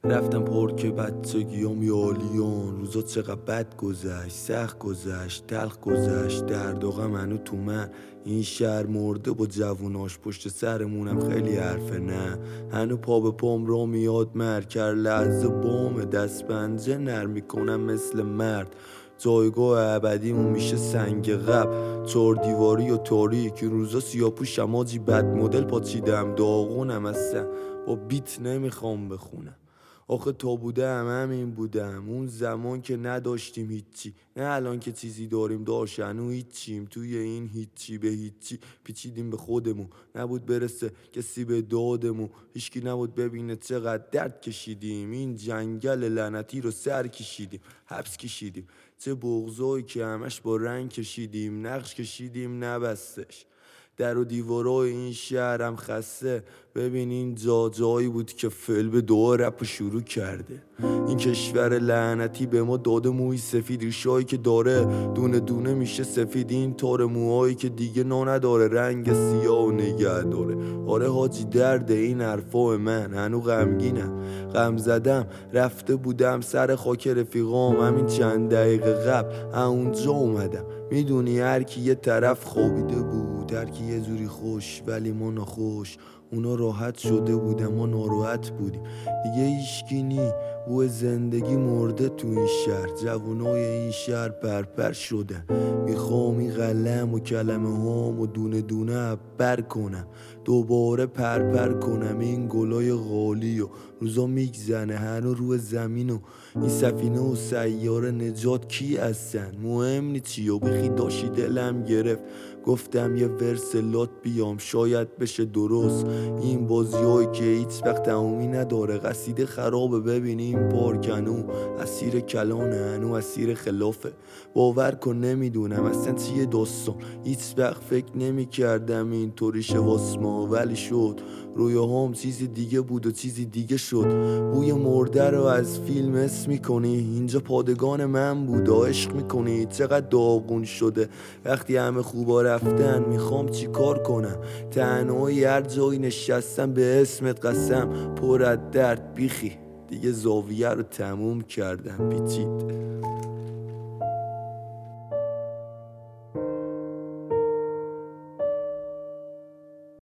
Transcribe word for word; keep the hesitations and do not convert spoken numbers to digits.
رفتم پارک بچگیام یالیان، روزا چقدر بد گذشت، سخت گذشت، تلخ گذشت، درد و غم هنو تو من. این شهر مرده با جووناش، پشت سرمونم خیلی حرفه، نه هنو پا به پام را میاد مرد، کر لحظه بام دست پنجه نرم میکنم مثل مرد. جایگاه ابدیمون میشه سنگ قبل، چهار دیواری و تاریک، این روزا سیاپوشم آجی بد مدل پاچیدم، داغونم اصلا با بیت نمیخوام بخونم. آخه تا بودم همین بودم، اون زمان که نداشتیم هیچی، نه الان که چیزی داریم داشت هنو هیچیم. توی این هیچی به هیچی پیچیدیم به خودمون، نبود برسه کسی به دادمون، هیچکی نبود ببینه چقدر درد کشیدیم. این جنگل لعنتی رو سر کشیدیم، حبس کشیدیم، چه بغضایی که همش با رنگ کشیدیم، نقش کشیدیم نبستش. در و دیوارای این شهرم خسته، ببین این جا جایی بود که فیل به دعا رپ شروع کرده. این کشور لعنتی به ما داده موی سفید، ریشایی که داره دونه دونه میشه سفید، این تار موهایی که دیگه نا نداره، رنگ سیاه و نگه داره. آره حاجی درد این حرفا من، هنو غمگینم، غم زدم رفته بودم سر خاک رفیقام همین چند دقیقه قبل، اونجا اومدم. میدونی هر کی یه طرف خوابیده بود، هر کی یه جوری خوش ولی ما ناخوش. اونا راحت شده بودن ما ناراحت بودیم، دیگه هیچکی نی، بو زندگی مرده تو این شهر، جوانای این شهر پرپر شدن. میخوام این قلم و کلمه هام و دونه دونه بر کنم، دوباره پرپر کنم این گلای غالی. و روزا میگذنه هنو روی زمین، و این سفینه و سیاره نجات کی هستن مهم نی چی، و بخی داشی دلم گرفت، گفتم یه ورس لات بیام شاید بشه درست. این بازیایی که هیچ وقت تمومی نداره، قصیده خرابه، ببینیم پارکنو اسیر کلانه، هنو اسیر خلافه. باور کن نمیدونم اصلا چیه داستان، هیچ وقت فکر نمی کردم این طوری شه واسما، ولی شد. رویاهام چیزی دیگه بود و چیزی دیگه شد. بوی مرده رو از فیلم حس میکنی، اینجا پادگان من بود، عشق میکنی چقدر داغون شده وقتی همه خوبا رفتن. میخوام چی کار کنم، تنهایی هر جایی نشستم به اسمت قسم، پر از درد بیخی دیگه زاویه رو تموم کردم پیچید.